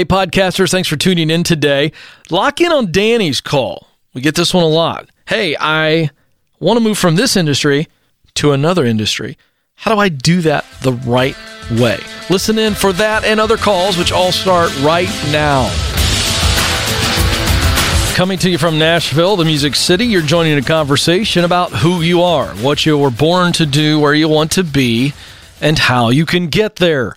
Hey, podcasters, thanks for tuning in today. Lock in on Danny's call. We get this one a lot. Hey, I want to move from this industry to another industry. How do I do that the right way? Listen in for that and other calls, which all start right now. Coming to you from Nashville, the Music City, you're joining a conversation about who you are, what you were born to do, where you want to be, and how you can get there.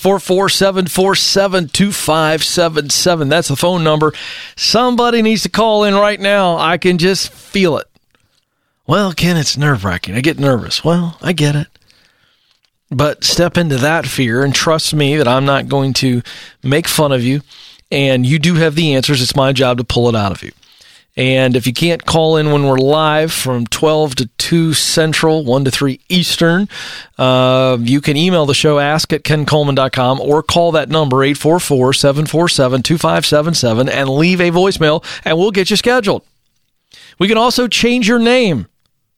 844-747-2577. That's the phone number. Somebody needs to call in right now. I can just feel it. Well, Ken, it's nerve-wracking. I get nervous. Well, I get it. But step into that fear and trust me that I'm not going to make fun of you. And you do have the answers. It's my job to pull it out of you. And if you can't call in when we're live from 12 to 2 Central, 1 to 3 Eastern, you can email the show, ask@kencoleman.com, or call that number, 844-747-2577, and leave a voicemail, and we'll get you scheduled. We can also change your name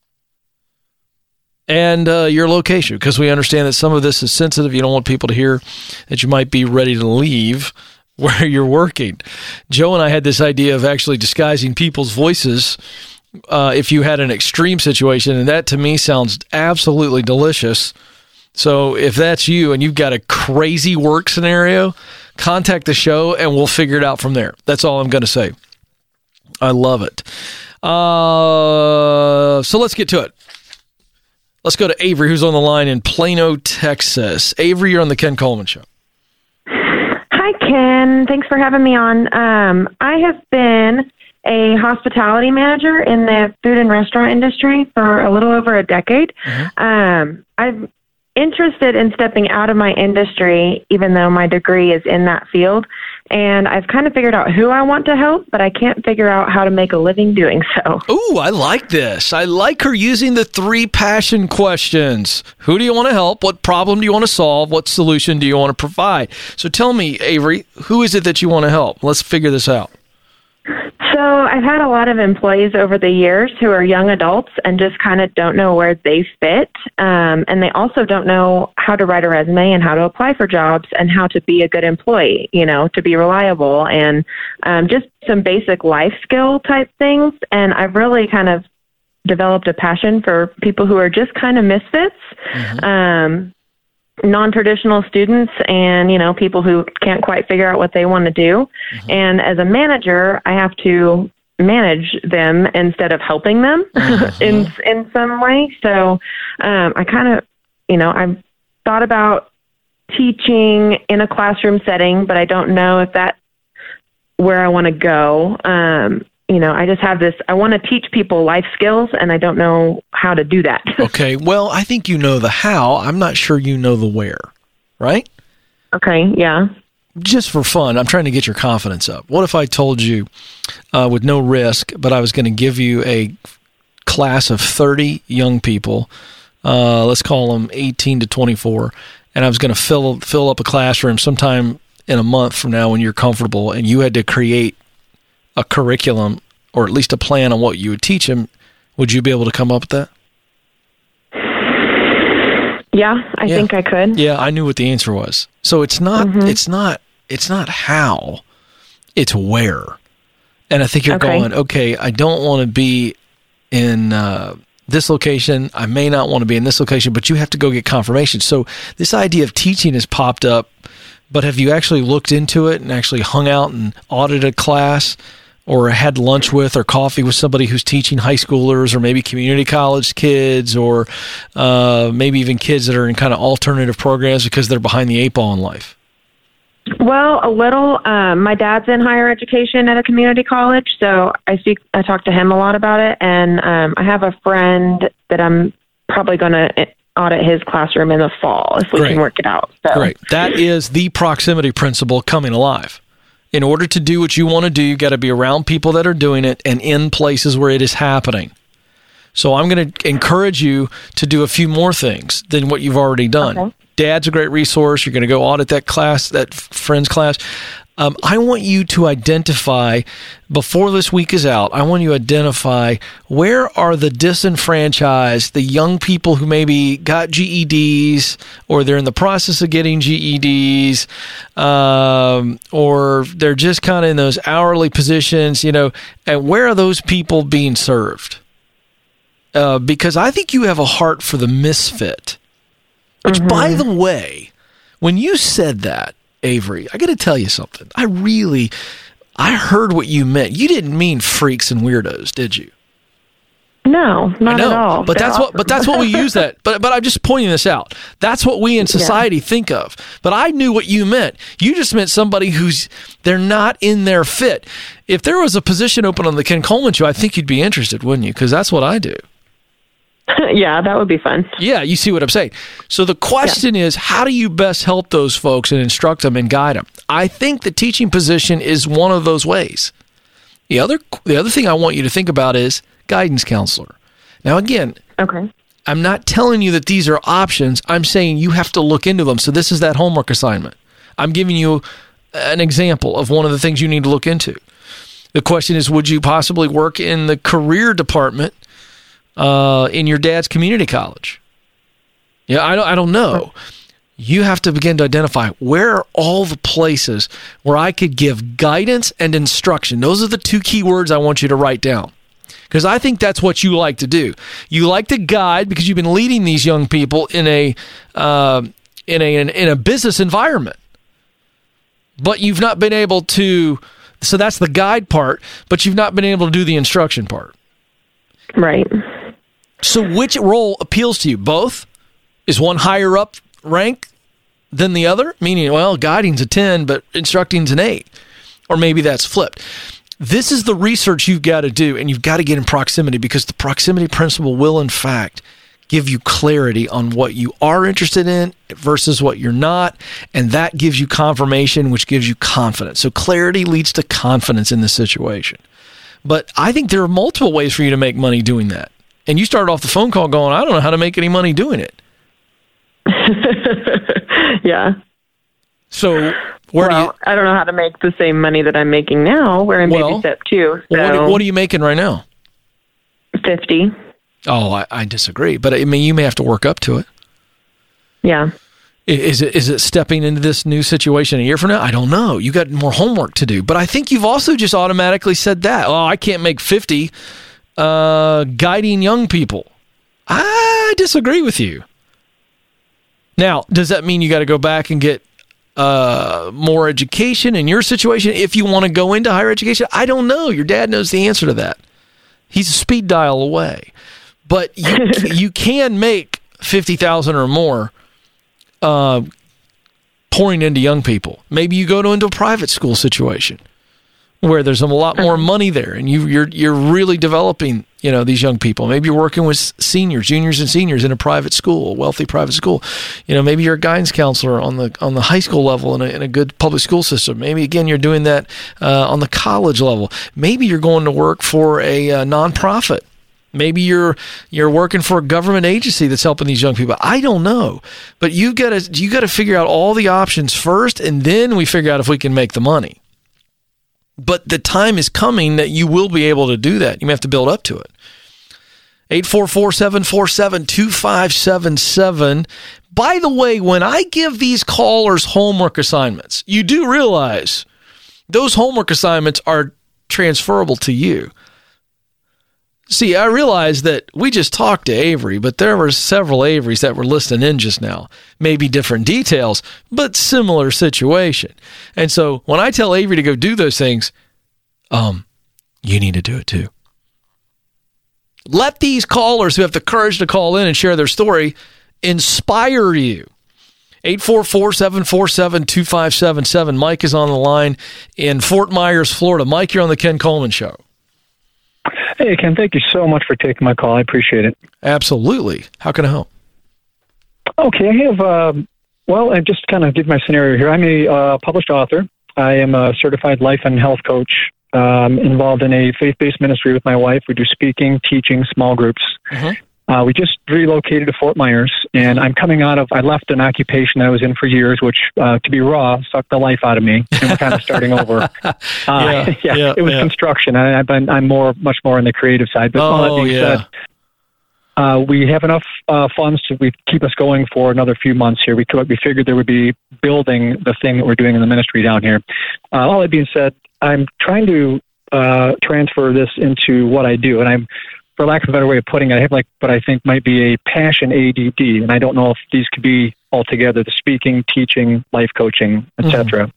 and your location, because we understand that some of this is sensitive. You don't want people to hear that you might be ready to leave where you're working. Joe and I had this idea of actually disguising people's voices if you had an extreme situation, and that to me sounds absolutely delicious. So if that's you and you've got a crazy work scenario, contact the show and we'll figure it out from there. That's all I'm going to say. I love it. So let's get to it. Let's go to Avery, who's on the line in Plano, Texas. Avery, you're on the Ken Coleman Show. Ken, thanks for having me on. I have been a hospitality manager in the food and restaurant industry for a little over a decade. I'm interested in stepping out of my industry, even though my degree is in that field. And I've kind of figured out who I want to help, but I can't figure out how to make a living doing so. Ooh, I like this. I like her using the 3 passion questions. Who do you want to help? What problem do you want to solve? What solution do you want to provide? So tell me, Avery, who is it that you want to help? Let's figure this out. So I've had a lot of employees over the years who are young adults and just kind of don't know where they fit. And they also don't know how to write a resume and how to apply for jobs and how to be a good employee, you know, to be reliable and just some basic life skill type things. And I've really kind of developed a passion for people who are just kind of misfits. Non-traditional students and, you know, people who can't quite figure out what they want to do. And as a manager, I have to manage them instead of helping them in some way. So I kind of, you know, I've thought about teaching in a classroom setting, but I don't know if that's where I want to go. You know, I just have this, I want to teach people life skills, and I don't know how to do that. Okay, well, I think you know the how. I'm not sure you know the where, right? Okay, yeah. Just for fun, I'm trying to get your confidence up. What if I told you, with no risk, but I was going to give you a class of 30 young people, let's call them 18 to 24, and I was going to fill up a classroom sometime in a month from now when you're comfortable, and you had to create a curriculum or at least a plan on what you would teach them, would you be able to come up with that? Yeah, I think I could. Yeah, I knew what the answer was. So it's not how, it's where. And I think you're going, okay, I don't want to be in this location. I may not want to be in this location, but you have to go get confirmation. So this idea of teaching has popped up, but have you actually looked into it and actually hung out and audited a class or had lunch with or coffee with somebody who's teaching high schoolers or maybe community college kids or maybe even kids that are in kind of alternative programs because they're behind the 8 ball in life? Well, a little. My dad's in higher education at a community college, so I talk to him a lot about it, and I have a friend that I'm probably going to audit his classroom in the fall if we can work it out. So. Great. That is the proximity principle coming alive. In order to do what you want to do, you got to be around people that are doing it and in places where it is happening. So I'm going to encourage you to do a few more things than what you've already done. Okay. Dad's a great resource. You're going to go audit that class, that friend's class. I want you to identify, before this week is out, I want you to identify where are the disenfranchised, the young people who maybe got GEDs or they're in the process of getting GEDs, or they're just kind of in those hourly positions, and where are those people being served? Because I think you have a heart for the misfit, which, by the way, when you said that, Avery, I got to tell you something. I heard what you meant. You didn't mean freaks and weirdos, did you? No, not at all. But that's what we use that. But I'm just pointing this out. That's what we in society think of. But I knew what you meant. You just meant somebody they're not in their fit. If there was a position open on the Ken Coleman Show, I think you'd be interested, wouldn't you? Because that's what I do. Yeah, that would be fun. Yeah, you see what I'm saying. So the question is, how do you best help those folks and instruct them and guide them? I think the teaching position is one of those ways. The other thing I want you to think about is guidance counselor. Now, again, I'm not telling you that these are options. I'm saying you have to look into them. So this is that homework assignment. I'm giving you an example of one of the things you need to look into. The question is, would you possibly work in the career department in your dad's community college? Yeah, I don't know. You have to begin to identify where are all the places where I could give guidance and instruction. Those are the two key words I want you to write down, because I think that's what you like to do. You like to guide because you've been leading these young people in a business environment, but you've not been able to. So that's the guide part, but you've not been able to do the instruction part. Right. So which role appeals to you? Both? Is one higher up rank than the other? Meaning, well, guiding's a 10, but instructing's an 8. Or maybe that's flipped. This is the research you've got to do, and you've got to get in proximity, because the proximity principle will, in fact, give you clarity on what you are interested in versus what you're not, and that gives you confirmation, which gives you confidence. So clarity leads to confidence in the situation. But I think there are multiple ways for you to make money doing that. And you started off the phone call going, I don't know how to make any money doing it. Yeah. So I don't know how to make the same money that I'm making now. We're in baby step 2. So what are you making right now? 50. Oh, I disagree. But I mean, you may have to work up to it. Yeah. Is it stepping into this new situation a year from now? I don't know. You got more homework to do. But I think you've also just automatically said that. Oh, I can't make 50 guiding young people. I disagree with you. Now, does that mean you got to go back and get more education in your situation if you want to go into higher education? I don't know. Your dad knows the answer to that. He's a speed dial away. But you can make $50,000 or more pouring into young people. Maybe you go into a private school situation where there's a lot more money there, and you're really developing, these young people. Maybe you're working with seniors, juniors and seniors in a private school, a wealthy private school. Maybe you're a guidance counselor on the high school level in a good public school system. Maybe again you're doing that on the college level. Maybe you're going to work for a nonprofit. Maybe you're working for a government agency that's helping these young people. I don't know, but you got to figure out all the options first, and then we figure out if we can make the money. But the time is coming that you will be able to do that. You may have to build up to it. 844-747-2577. By the way, when I give these callers homework assignments, you do realize those homework assignments are transferable to you. See, I realize that we just talked to Avery, but there were several Averys that were listening in just now. Maybe different details, but similar situation. And so when I tell Avery to go do those things, you need to do it too. Let these callers who have the courage to call in and share their story inspire you. 844-747-2577. Mike is on the line in Fort Myers, Florida. Mike, you're on the Ken Coleman Show. Hey, Ken, thank you so much for taking my call. I appreciate it. Absolutely. How can I help? Okay, I have, I just kind of give my scenario here. I'm a published author. I am a certified life and health coach, involved in a faith-based ministry with my wife. We do speaking, teaching, small groups. We just relocated to Fort Myers, and I'm coming out of, I left an occupation I was in for years, which, to be raw, sucked the life out of me, and we're kind of starting over. It was construction. I'm much more on the creative side. But all that being said, we have enough funds to keep us going for another few months here. We figured there would be building the thing that we're doing in the ministry down here. All that being said, I'm trying to transfer this into what I do, and I'm, for lack of a better way of putting it, I have like what I think might be a passion ADD, and I don't know if these could be altogether the speaking, teaching, life coaching, etc.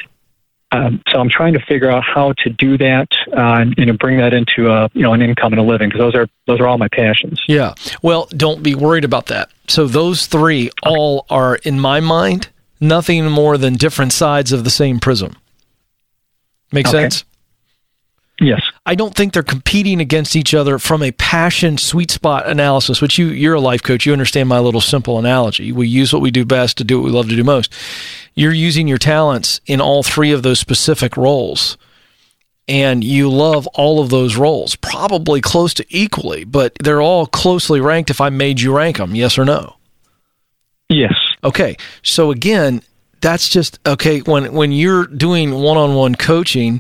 So I'm trying to figure out how to do that and bring that into an income and a living, because those are all my passions. Yeah. Well, don't be worried about that. So those three all are, in my mind, nothing more than different sides of the same prism. Make sense? Yes. I don't think they're competing against each other from a passion sweet spot analysis, which you're a life coach. You understand my little simple analogy. We use what we do best to do what we love to do most. You're using your talents in all three of those specific roles, and you love all of those roles, probably close to equally, but they're all closely ranked if I made you rank them, yes or no? Yes. Okay. So again, that's just, okay, when you're doing one-on-one coaching,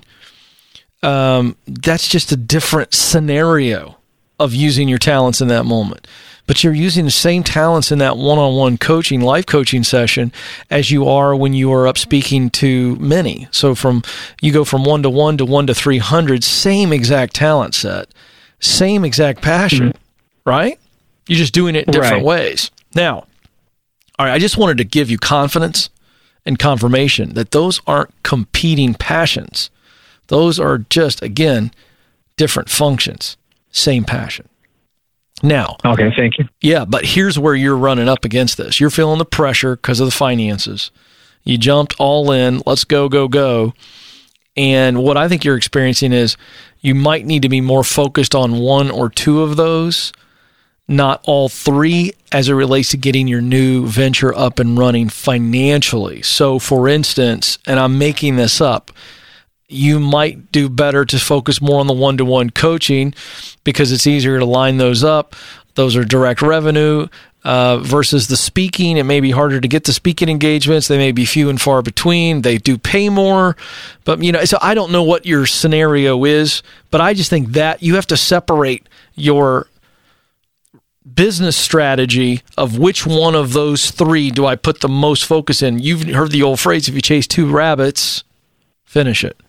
that's just a different scenario of using your talents in that moment. But you're using the same talents in that one-on-one coaching, life coaching session as you are when you are up speaking to many. So you go from 1-to-1 to 1 to 300, same exact talent set, same exact passion, right? You're just doing it in different ways. Now, all right, I just wanted to give you confidence and confirmation that those aren't competing passions. Those are just, again, different functions, same passion. Now, okay, thank you. Yeah, but here's where you're running up against this. You're feeling the pressure because of the finances. You jumped all in. Let's go, go, go. And what I think you're experiencing is you might need to be more focused on one or two of those, not all three, as it relates to getting your new venture up and running financially. So, for instance, and I'm making this up, you might do better to focus more on the one-to-one coaching because it's easier to line those up. Those are direct revenue versus the speaking. It may be harder to get the speaking engagements. They may be few and far between. They do pay more. But, so I don't know what your scenario is, but I just think that you have to separate your business strategy of which one of those three do I put the most focus in. You've heard the old phrase, if you chase two rabbits, finish it.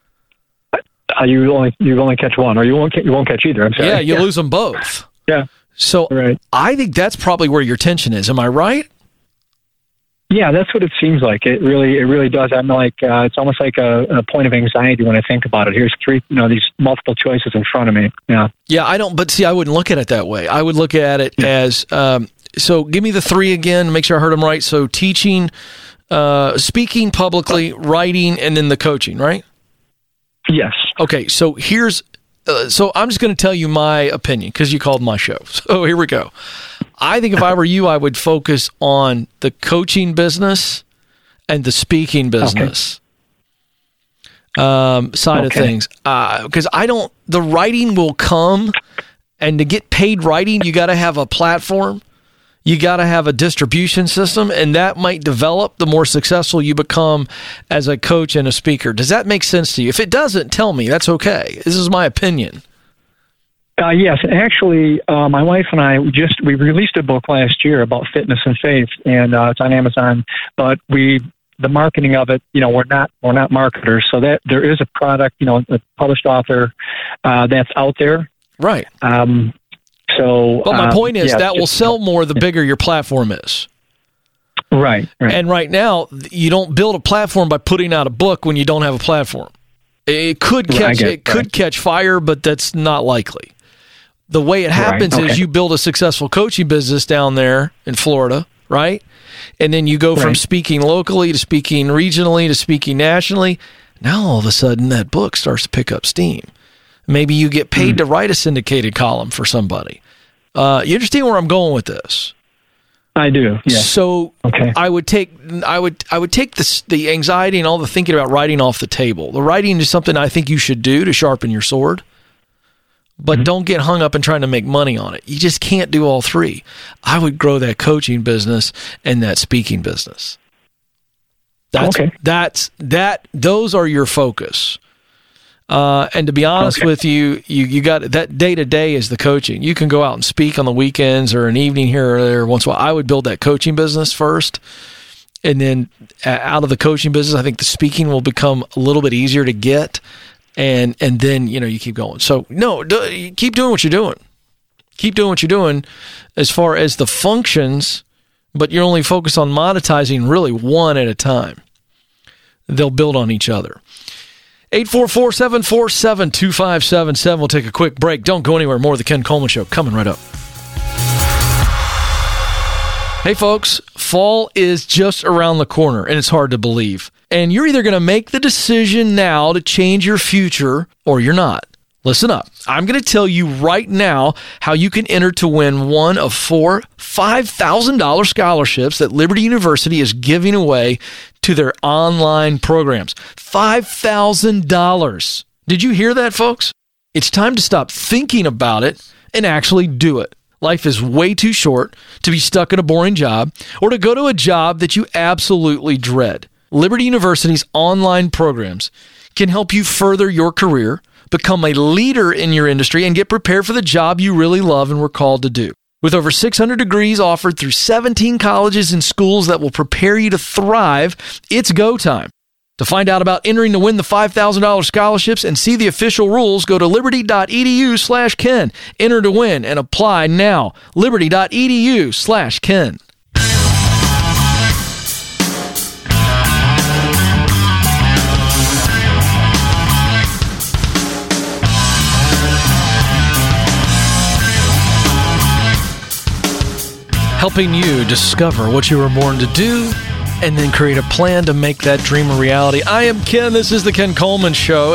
You only catch one, or you won't catch either. I'm sorry. Yeah, you lose them both. Yeah. So right. I think that's probably where your tension is. Am I right? Yeah, that's what it seems like. It really does. I'm like, it's almost like a point of anxiety when I think about it. Here's three, these multiple choices in front of me. Yeah. Yeah, I wouldn't look at it that way. I would look at it as, so give me the three again, make sure I heard them right. So teaching, speaking publicly, writing, and then the coaching, right? Yes. Okay, so so I'm just going to tell you my opinion because you called my show. So here we go. I think if I were you, I would focus on the coaching business and the speaking business side of things. Because the writing will come, and to get paid writing, you got to have a platform. You got to have a distribution system, and that might develop the more successful you become as a coach and a speaker. Does that make sense to you? If it doesn't, tell me. That's okay. This is my opinion. Yes, actually, my wife and I we released a book last year about fitness and faith, and it's on Amazon. But the marketing of it, we're not marketers, so that there is a product, a published author that's out there, right? But my point is that will sell more the bigger your platform is. Right. And right now, you don't build a platform by putting out a book when you don't have a platform. It could catch fire, but that's not likely. The way it happens is you build a successful coaching business down there in Florida, right? And then you go from speaking locally to speaking regionally to speaking nationally. Now, all of a sudden, that book starts to pick up steam. Maybe you get paid to write a syndicated column for somebody. You understand where I'm going with this? I do. Yeah. So I would take the anxiety and all the thinking about writing off the table. The writing is something I think you should do to sharpen your sword. but don't get hung up in trying to make money on it. You just can't do all three. I would grow that coaching business and that speaking business. Those are your focus. And to be honest with you, you got that day to day is the coaching. You can go out and speak on the weekends or an evening here or there once in a while. I would build that coaching business first. And then out of the coaching business, I think the speaking will become a little bit easier to get. And then, you keep going. So keep doing what you're doing. Keep doing what you're doing as far as the functions, but you're only focused on monetizing really one at a time. They'll build on each other. 844-747-2577. We'll take a quick break. Don't go anywhere. More of the Ken Coleman Show coming right up. Hey, folks, fall is just around the corner, and it's hard to believe. And you're either going to make the decision now to change your future, or you're not. Listen up. I'm going to tell you right now how you can enter to win one of 4 $5,000 scholarships that Liberty University is giving away to their online programs. $5,000. Did you hear that, folks? It's time to stop thinking about it and actually do it. Life is way too short to be stuck in a boring job or to go to a job that you absolutely dread. Liberty University's online programs can help you further your career, become a leader in your industry, and get prepared for the job you really love and were called to do. With over 600 degrees offered through 17 colleges and schools that will prepare you to thrive, it's go time. To find out about entering to win the $5,000 scholarships and see the official rules, go to liberty.edu/Ken. Enter to win and apply now. Liberty.edu/Ken. Helping you discover what you were born to do and then create a plan to make that dream a reality. I am Ken. This is the Ken Coleman Show.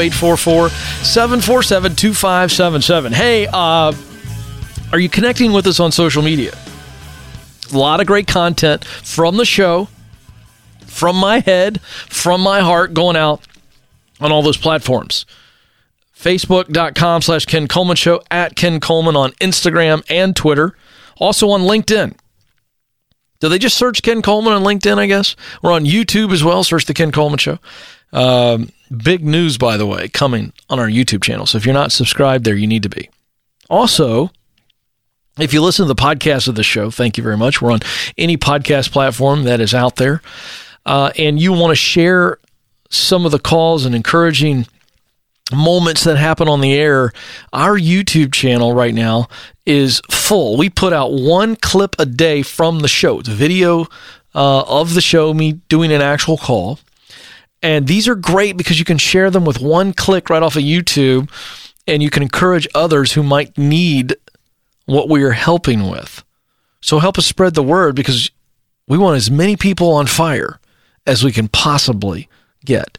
844-747-2577. Hey, are you connecting with us on social media? A lot of great content from the show, from my head, from my heart, going out on all those platforms. Facebook.com/Ken Coleman Show, at Ken Coleman on Instagram and Twitter. Also on LinkedIn. Do they just search Ken Coleman on LinkedIn, I guess? We're on YouTube as well. Search the Ken Coleman Show. Big news, by the way, coming on our YouTube channel. So if you're not subscribed there, you need to be. Also, if you listen to the podcast of the show, thank you very much. We're on any podcast platform that is out there. And you want to share some of the calls and encouraging moments that happen on the air, our YouTube channel right now is full. We put out one clip a day from the show. It's a video of the show, me doing an actual call. And these are great because you can share them with one click right off of YouTube, and you can encourage others who might need what we are helping with. So help us spread the word, because we want as many people on fire as we can possibly get.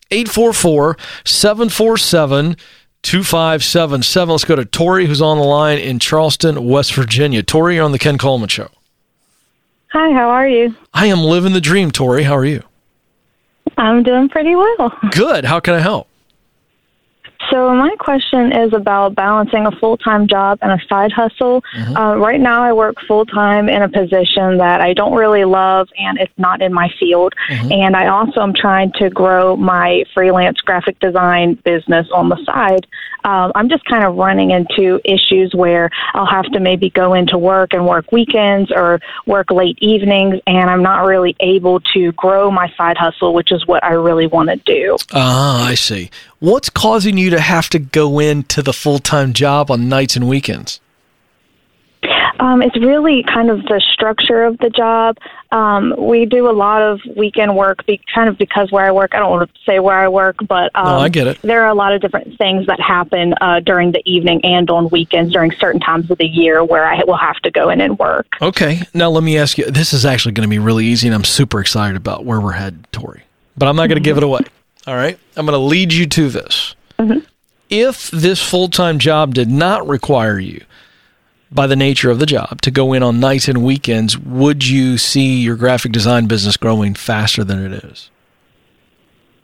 844-747-2577. Let's go to Tori, who's on the line in Charleston, West Virginia. Tori, you're on the Ken Coleman Show. Hi, how are you? I am living the dream, Tori. How are you? I'm doing pretty well. Good. How can I help? So my question is about balancing a full-time job and a side hustle. Mm-hmm. Right now I work full-time in a position that I don't really love, and it's not in my field. Mm-hmm. And I also am trying to grow my freelance graphic design business on the side. I'm just kind of running into issues where I'll have to maybe go into work and work weekends or work late evenings, and I'm not really able to grow my side hustle, which is what I really want to do. Ah, I see. What's causing you to have to go into the full-time job on nights and weekends? It's really kind of the structure of the job. We do a lot of weekend work kind of because where I work. I don't want to say where I work, but no, I get it. There are a lot of different things that happen during the evening and on weekends during certain times of the year where I will have to go in and work. Okay. Now let me ask you, this is actually going to be really easy, and I'm super excited about where we're headed, Tori. But I'm not going to give it away. All right? I'm going to lead you to this. Mm-hmm. If this full-time job did not require you, by the nature of the job, to go in on nights and weekends, would you see your graphic design business growing faster than it is?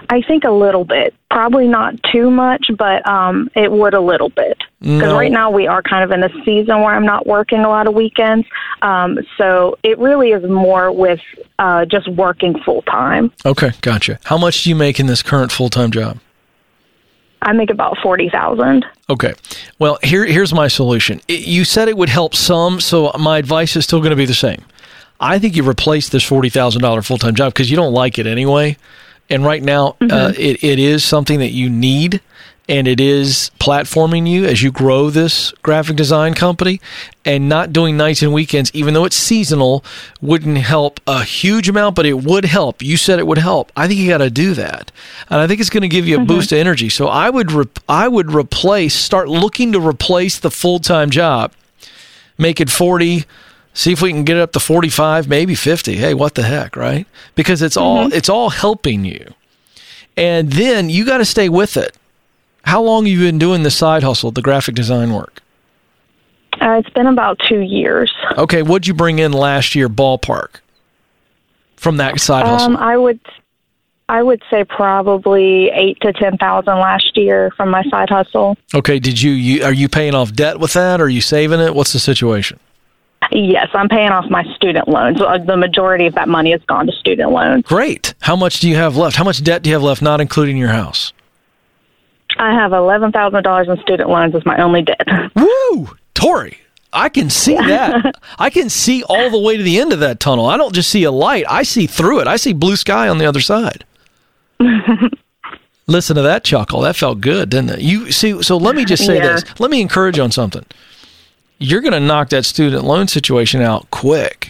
I think a little bit. Probably not too much, but it would a little bit. Because right now we are kind of in a season where I'm not working a lot of weekends. So it really is more with just working full-time. Okay, gotcha. How much do you make in this current full-time job? I make about $40,000. Okay. Well, here's my solution. You said it would help some, so my advice is still going to be the same. I think you replace this $40,000 full-time job because you don't like it anyway. And right now, it is something that you need, and it is platforming you as you grow this graphic design company. And not doing nights and weekends, even though it's seasonal, wouldn't help a huge amount, but it would help. You said it would help. I think you got to do that. And I think it's going to give you a boost of energy. So I would start looking to replace the full-time job, make it 40, see if we can get it up to 45, maybe 50. Hey, what the heck, right? Because it's all helping you. And then you got to stay with it. How long have you been doing the side hustle, the graphic design work? It's been about 2 years. Okay, what'd you bring in last year, ballpark, from that side hustle? I would say probably $8,000 to $10,000 last year from my side hustle. Okay, are you paying off debt with that? Or are you saving it? What's the situation? Yes, I'm paying off my student loans. The majority of that money has gone to student loans. Great. How much do you have left? How much debt do you have left, not including your house? I have $11,000 in student loans as my only debt. Woo! Tori, I can see that. I can see all the way to the end of that tunnel. I don't just see a light. I see through it. I see blue sky on the other side. Listen to that chuckle. That felt good, didn't it? You see, so let me just say this. Let me encourage you on something. You're going to knock that student loan situation out quick.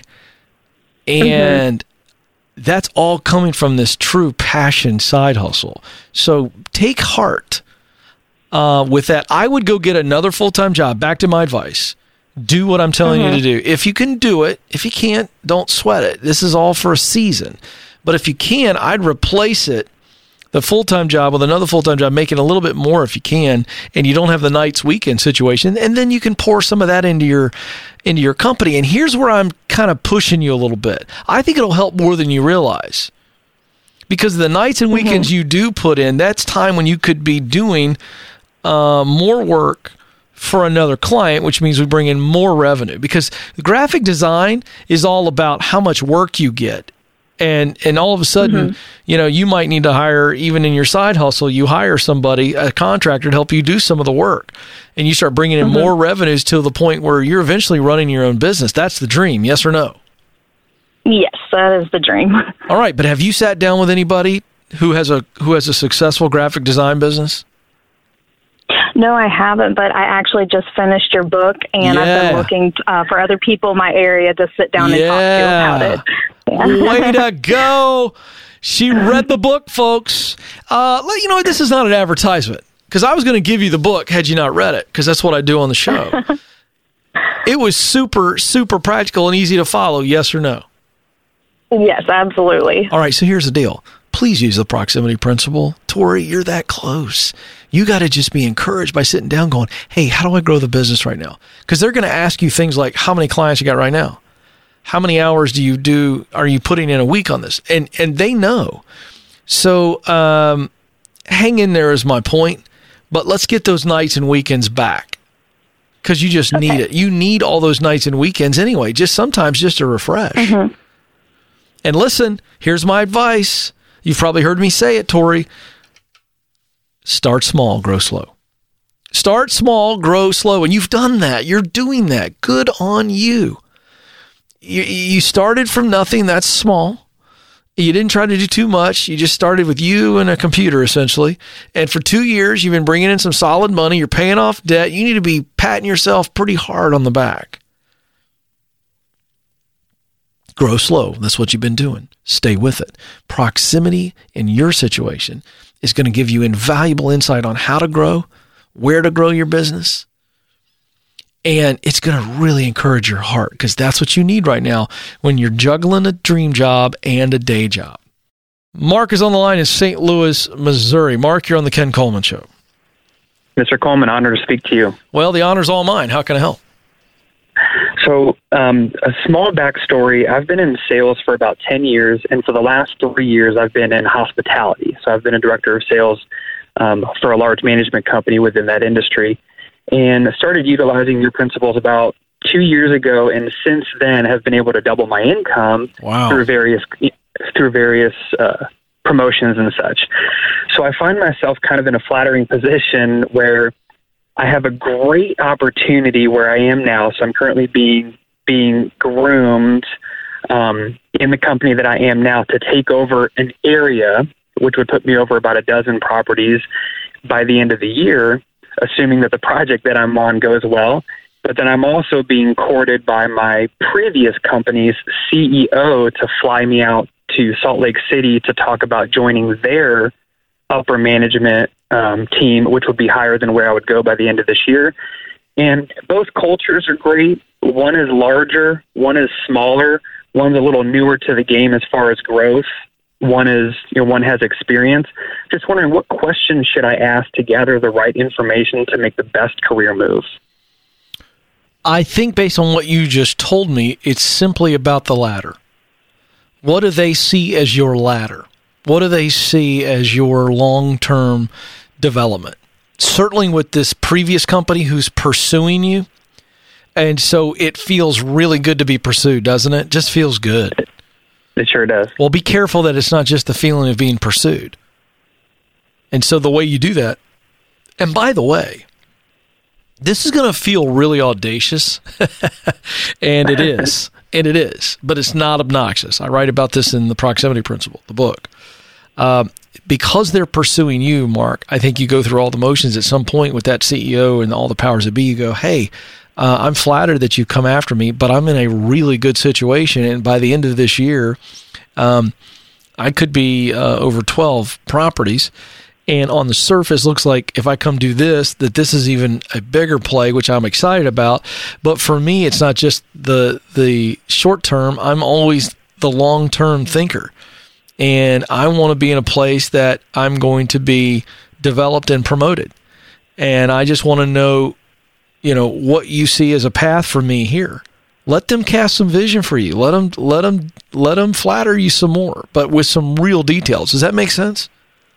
And that's all coming from this true passion side hustle. So take heart with that. I would go get another full-time job. Back to my advice. Do what I'm telling you to do. If you can do it, if you can't, don't sweat it. This is all for a season. But if you can, I'd replace it, the full-time job, with another full-time job, make it a little bit more if you can, and you don't have the nights weekend situation, and then you can pour some of that into your company. And here's where I'm kind of pushing you a little bit. I think it'll help more than you realize. Because the nights and weekends you do put in, that's time when you could be doing more work for another client, which means we bring in more revenue. Because graphic design is all about how much work you get. And all of a sudden, you might need to hire, even in your side hustle, you hire somebody, a contractor, to help you do some of the work. And you start bringing in more revenues to the point where you're eventually running your own business. That's the dream, yes or no? Yes, that is the dream. All right, but have you sat down with anybody who has a successful graphic design business? No, I haven't, but I actually just finished your book, and I've been looking for other people in my area to sit down and talk to about it. Way to go. She read the book, folks. This is not an advertisement, because I was going to give you the book had you not read it, because that's what I do on the show. It was super, super practical and easy to follow, yes or no? Yes, absolutely. All right, so here's the deal. Please use the proximity principle. Tori, you're that close. You got to just be encouraged by sitting down going, hey, how do I grow the business right now? Because they're going to ask you things like, how many clients you got right now? How many hours are you putting in a week on this? And they know. So hang in there is my point. But let's get those nights and weekends back, because you just need it. You need all those nights and weekends anyway, sometimes just to refresh. And listen, here's my advice. You've probably heard me say it, Tori. Start small, grow slow. Start small, grow slow. And you've done that. You're doing that. Good on you. You started from nothing. That's small. You didn't try to do too much. You just started with you and a computer, essentially. And for 2 years, you've been bringing in some solid money. You're paying off debt. You need to be patting yourself pretty hard on the back. Grow slow. That's what you've been doing. Stay with it. Proximity in your situation is going to give you invaluable insight on how to grow, where to grow your business. And it's going to really encourage your heart, because that's what you need right now when you're juggling a dream job and a day job. Mark is on the line in St. Louis, Missouri. Mark, you're on the Ken Coleman Show. Mr. Coleman, honored to speak to you. Well, the honor's all mine. How can I help? So a small backstory, I've been in sales for about 10 years, and for the last 3 years, I've been in hospitality. So I've been a director of sales for a large management company within that industry, and started utilizing your principles about 2 years ago, and since then have been able to double my income through various promotions and such. So I find myself kind of in a flattering position where I have a great opportunity where I am now. So I'm currently being groomed in the company that I am now to take over an area, which would put me over about a dozen properties by the end of the year, assuming that the project that I'm on goes well. But then I'm also being courted by my previous company's CEO to fly me out to Salt Lake City to talk about joining their upper management team, which would be higher than where I would go by the end of this year. And both cultures are great. One is larger, one is smaller, one's a little newer to the game as far as growth. One is, one has experience. Just wondering, what questions should I ask to gather the right information to make the best career move? I think based on what you just told me, it's simply about the ladder. What do they see as your ladder? What do they see as your long-term development? Certainly with this previous company who's pursuing you, and so it feels really good to be pursued, doesn't it? Just feels good. It sure does. Well, be careful that it's not just the feeling of being pursued. And so the way you do that, and by the way, this is going to feel really audacious, and it is. And it is, but it's not obnoxious. I write about this in the Proximity Principle, the book. Because they're pursuing you, Mark, I think you go through all the motions at some point with that CEO and all the powers that be. You go, hey, I'm flattered that you come after me, but I'm in a really good situation. And by the end of this year, I could be over 12 properties. And on the surface, looks like if I come do this, that this is even a bigger play, which I'm excited about. But for me, it's not just the short term. I'm always the long-term thinker. And I want to be in a place that I'm going to be developed and promoted. And I just want to know, what you see as a path for me here. Let them cast some vision for you. Let them flatter you some more, but with some real details. Does that make sense?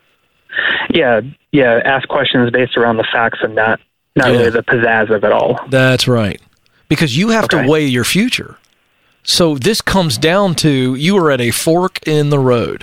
Yeah. Ask questions based around the facts and not really the pizzazz of it all. That's right. Because you have to weigh your future. So this comes down to you are at a fork in the road.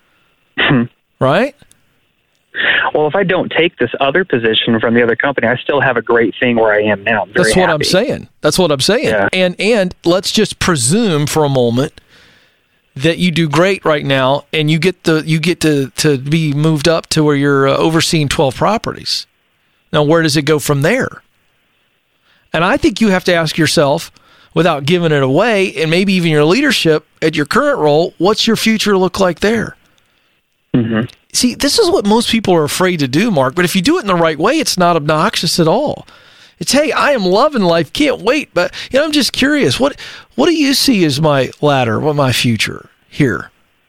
Right? Well, if I don't take this other position from the other company, I still have a great thing where I am now. That's what I'm saying. Yeah. And let's just presume for a moment that you do great right now, and you get to be moved up to where you're overseeing 12 properties. Now, where does it go from there? And I think you have to ask yourself, without giving it away, and maybe even your leadership at your current role, what's your future look like there? Mm-hmm. See, this is what most people are afraid to do, Mark, but if you do it in the right way, it's not obnoxious at all. It's, hey, I am loving life, can't wait, but I'm just curious, what do you see as my ladder, what my future here?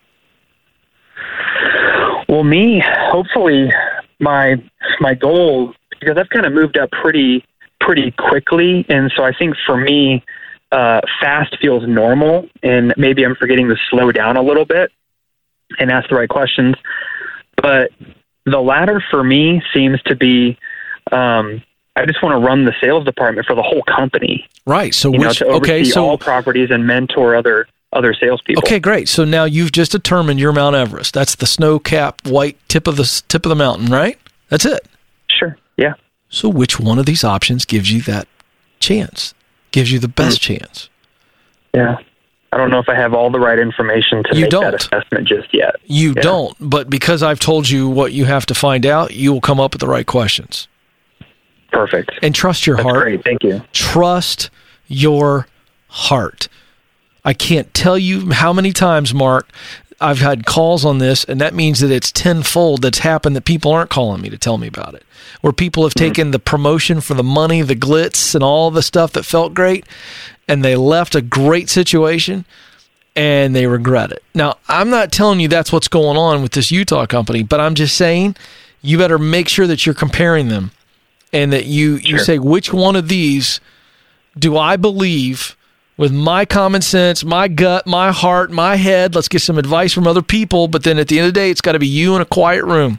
Well, me, hopefully my goal, because I've kind of moved up pretty quickly, and so I think for me, fast feels normal, and maybe I'm forgetting to slow down a little bit and ask the right questions. But the ladder for me seems to be, I just want to run the sales department for the whole company. Right. So to oversee all properties and mentor other salespeople. Okay, great. So now you've just determined you're Mount Everest. That's the snow-capped white tip of the mountain, right? That's it. Sure. Yeah. So which one of these options gives you that chance? Gives you the best chance? Yeah. I don't know if I have all the right information to make that assessment just yet. You don't, but because I've told you what you have to find out, you will come up with the right questions. Perfect. And trust your heart. Great, thank you. Trust your heart. I can't tell you how many times, Mark, I've had calls on this, and that means that it's tenfold that's happened that people aren't calling me to tell me about it. Where people have taken the promotion for the money, the glitz, and all the stuff that felt great, and they left a great situation, and they regret it. Now, I'm not telling you that's what's going on with this Utah company, but I'm just saying you better make sure that you're comparing them and that you say, which one of these do I believe with my common sense, my gut, my heart, my head, let's get some advice from other people, but then at the end of the day, it's got to be you in a quiet room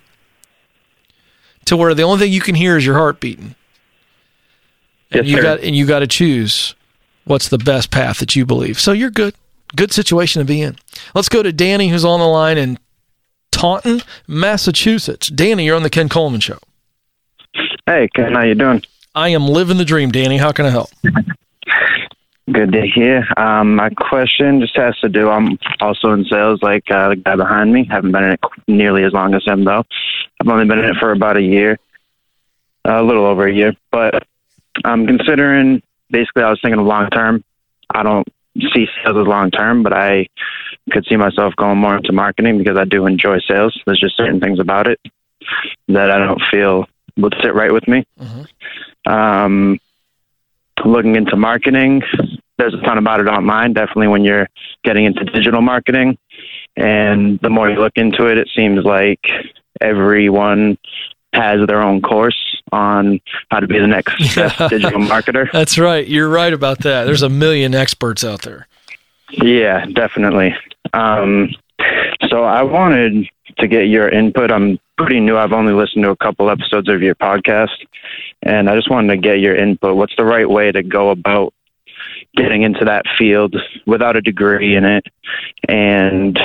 to where the only thing you can hear is your heart beating. And yes, you got to choose what's the best path that you believe. So you're good. Good situation to be in. Let's go to Danny, who's on the line in Taunton, Massachusetts. Danny, you're on the Ken Coleman Show. Hey, Ken, how you doing? I am living the dream, Danny. How can I help? Good to hear. My question just has to do, I'm also in sales like the guy behind me. Haven't been in it nearly as long as him, though. I've only been in it for about a year, a little over a year. But I'm considering, basically, I was thinking of long term. I don't see sales as long term, but I could see myself going more into marketing because I do enjoy sales. There's just certain things about it that I don't feel would sit right with me. Mm-hmm. Looking into marketing, there's a ton about it online, definitely when you're getting into digital marketing. And the more you look into it, it seems like everyone has their own course on how to be the next best digital marketer. That's right. You're right about that. There's a million experts out there. Yeah, definitely. So I wanted to get your input. I'm pretty new. I've only listened to a couple episodes of your podcast, and I just wanted to get your input. What's the right way to go about getting into that field without a degree in it and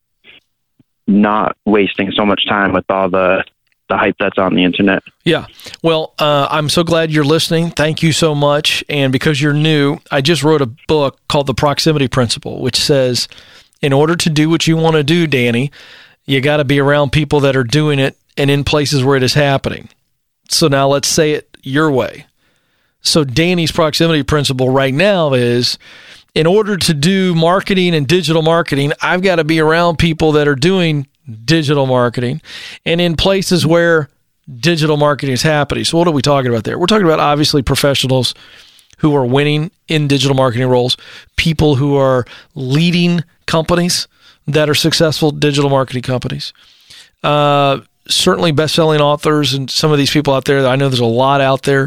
not wasting so much time with all the hype that's on the internet? Yeah. Well, I'm so glad you're listening. Thank you so much. And because you're new, I just wrote a book called The Proximity Principle, which says, in order to do what you want to do, Danny, you got to be around people that are doing it and in places where it is happening. So now let's say it your way. So Danny's proximity principle right now is, in order to do marketing and digital marketing, I've got to be around people that are doing digital marketing and in places where digital marketing is happening. So what are we talking about there? We're talking about obviously professionals who are winning in digital marketing roles, people who are leading companies that are successful digital marketing companies. Certainly best-selling authors and some of these people out there. I know there's a lot out there.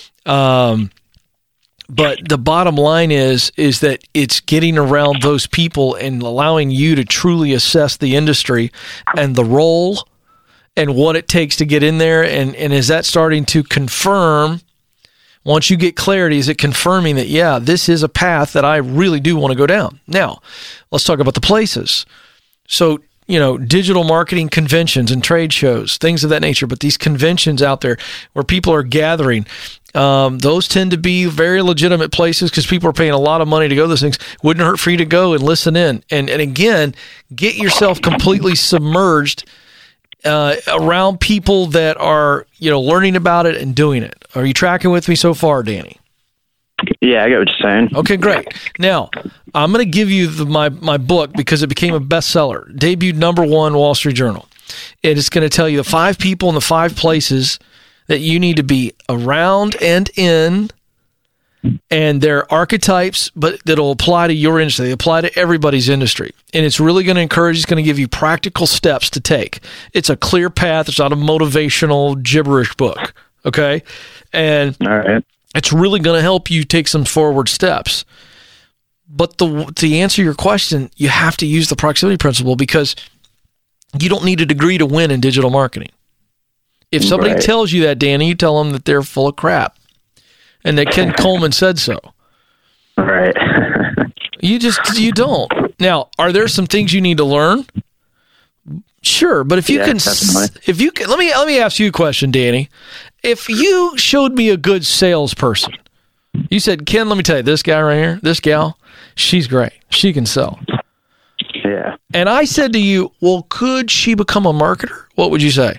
But the bottom line is that it's getting around those people and allowing you to truly assess the industry and the role and what it takes to get in there. And is that starting to confirm, once you get clarity, is it confirming that, yeah, this is a path that I really do want to go down? Now, let's talk about the places. So, digital marketing conventions and trade shows, things of that nature, but these conventions out there where people are gathering, those tend to be very legitimate places because people are paying a lot of money to go to those things. Wouldn't hurt for you to go and listen in. And again, get yourself completely submerged around people that are, learning about it and doing it. Are you tracking with me so far, Danny? Yeah, I get what you're saying. Okay, great. Now, I'm going to give you my book because it became a bestseller. Debuted #1 Wall Street Journal. It is going to tell you the 5 people and the 5 places that you need to be around and in, and they're archetypes, but that'll apply to your industry. They apply to everybody's industry. And it's really going to encourage, it's going to give you practical steps to take. It's a clear path. It's not a motivational gibberish book. Okay? And all right. It's really going to help you take some forward steps. But to answer your question, you have to use the proximity principle because you don't need a degree to win in digital marketing. If somebody tells you that, Danny, you tell them that they're full of crap and that Ken Coleman said so. Right. You don't. Now, are there some things you need to learn? Sure, but if you can, let me ask you a question, Danny. If you showed me a good salesperson, you said, Ken, let me tell you, this guy right here, this gal, she's great. She can sell. Yeah. And I said to you, well, could she become a marketer? What would you say?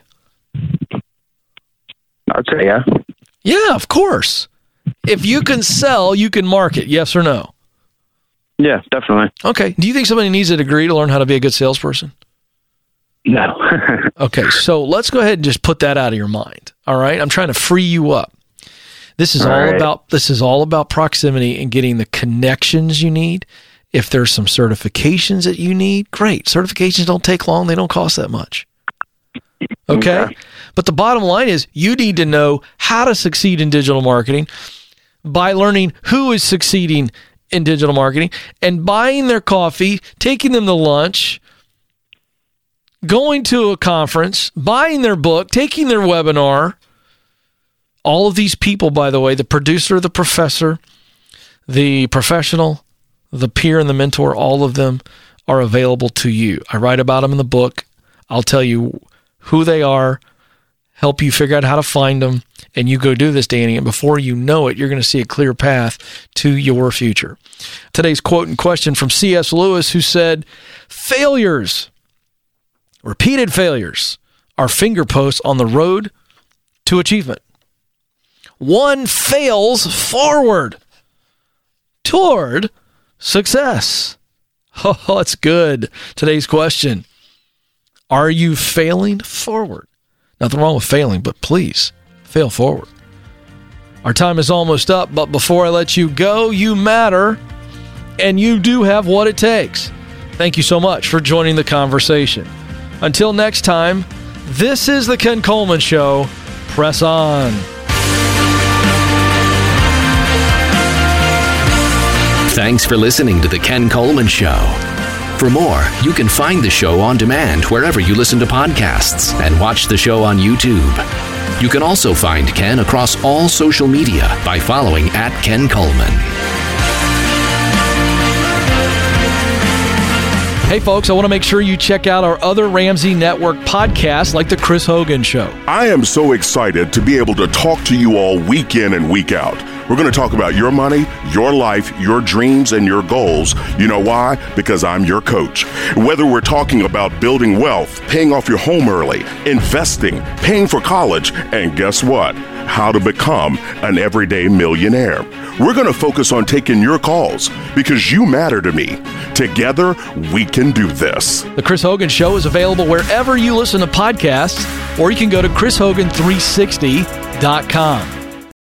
I'd say yeah. Yeah, of course. If you can sell, you can market. Yes or no? Yeah, definitely. Okay. Do you think somebody needs a degree to learn how to be a good salesperson? No. Okay, so let's go ahead and just put that out of your mind. All right? I'm trying to free you up. This is all about proximity and getting the connections you need. If there's some certifications that you need, great. Certifications don't take long. They don't cost that much. Okay? But the bottom line is you need to know how to succeed in digital marketing, by learning who is succeeding in digital marketing and buying their coffee, taking them to lunch, going to a conference, buying their book, taking their webinar. All of these people, by the way, the producer, the professor, the professional, the peer, and the mentor, all of them are available to you. I write about them in the book. I'll tell you who they are, help you figure out how to find them, and you go do this, Danny, and before you know it, you're going to see a clear path to your future. Today's quote and question from C.S. Lewis, who said, failures, repeated failures, are fingerposts on the road to achievement. One fails forward toward success. Oh, it's good. Today's question, are you failing forward? Nothing wrong with failing, but please fail forward. Our time is almost up, but before I let you go, you matter, and you do have what it takes. Thank you so much for joining the conversation. Until next time, this is The Ken Coleman Show. Press on. Thanks for listening to The Ken Coleman Show. For more, you can find the show on demand wherever you listen to podcasts and watch the show on YouTube. You can also find Ken across all social media by following @Ken Coleman. Hey folks, I want to make sure you check out our other Ramsey Network podcasts like The Chris Hogan Show. I am so excited to be able to talk to you all week in and week out. We're going to talk about your money, your life, your dreams, and your goals. You know why? Because I'm your coach. Whether we're talking about building wealth, paying off your home early, investing, paying for college, and guess what? How to become an everyday millionaire. We're going to focus on taking your calls because you matter to me. Together, we can do this. The Chris Hogan Show is available wherever you listen to podcasts, or you can go to chrishogan360.com.